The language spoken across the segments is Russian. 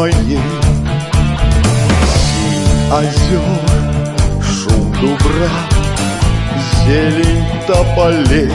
моей. Синь озер, шум дубрав, зелень тополей,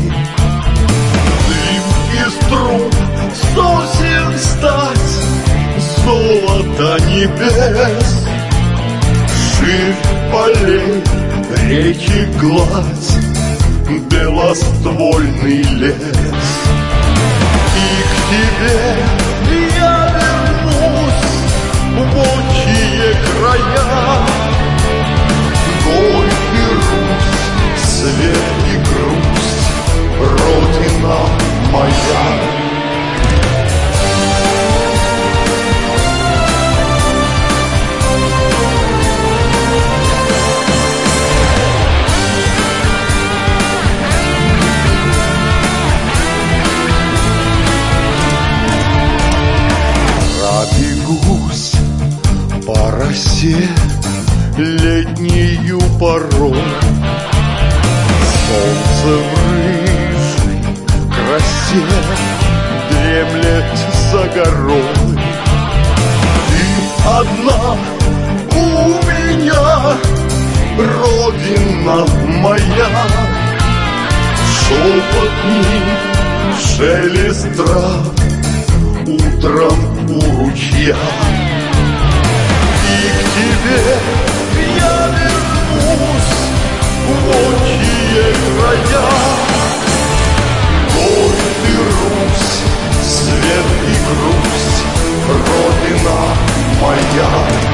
дым из труб, сосен стать, золото небес, ширь полей, реки гладь, белоствольный лес. И к тебе я вернусь в волчьи края, горький Русь, свет и грусть, Родина моя. Пробегусь по росе летнюю порой, солнце в рыжей красе дремлет за горой. Ты одна у меня, Родина моя, шепотный шелест трав утром у ручья. И к тебе я вернусь в волчьи края, город и Русь, свет и грусть, Родина моя.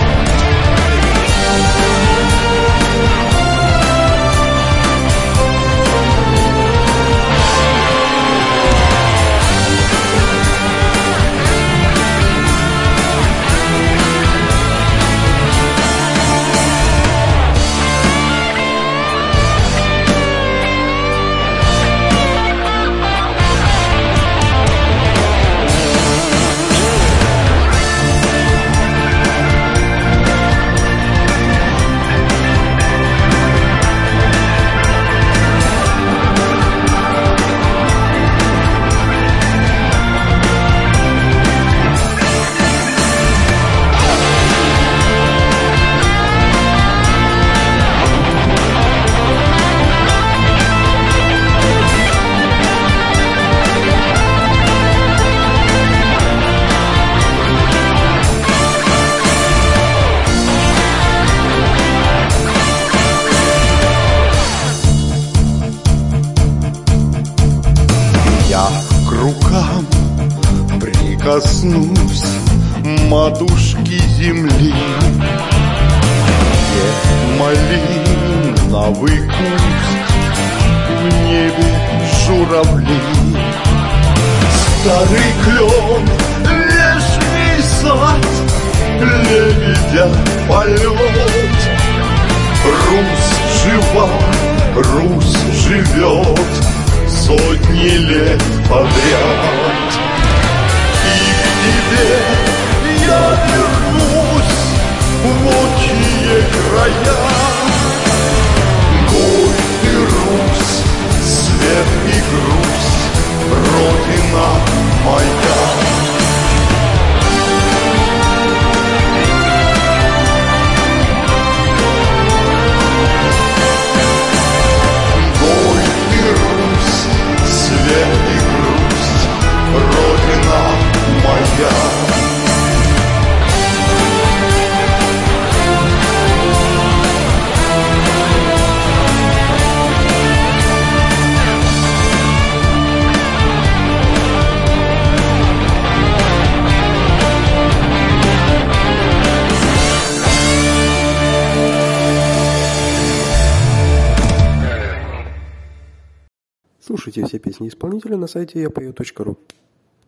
Я к рукам прикоснусь матушки земли, где малиновый куст, в небе журавли. Старый клен, вешний сад, лебедя полет. Русь жива, Русь живет сотни лет подряд. И к тебе я вернусь в волчьи края, город и Русь, свет и грусть, Родина моя. Свет и грусть, Родина моя. Слушайте все песни исполнителя на сайте yapeo.ru.